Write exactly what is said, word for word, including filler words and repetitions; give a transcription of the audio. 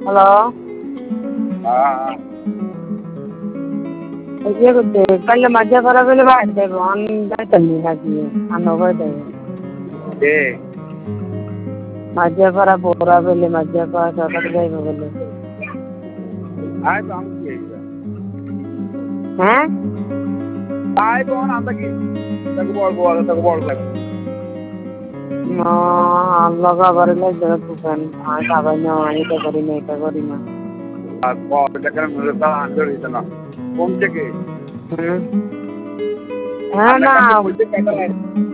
hello হ্যাঁ ইয়ে করতে কালে মজা করা বলে বাইর দেবো অন যাইতাম নাকি আনো করে দেবো কে মজা করা বোরা বলে মজা করা সকালে যাইবো বলে আয় তো আমি কি হ্যাঁ আয় তো আমরা কি তাকে বলবো আর তাকে বলবো আল্লাহ বাবার লাগবে দোকান আর খাবার না এটা করি না এটা করি না আর এটা কেন মনে তা আনতে দিত না কোন থেকে হ্যাঁ না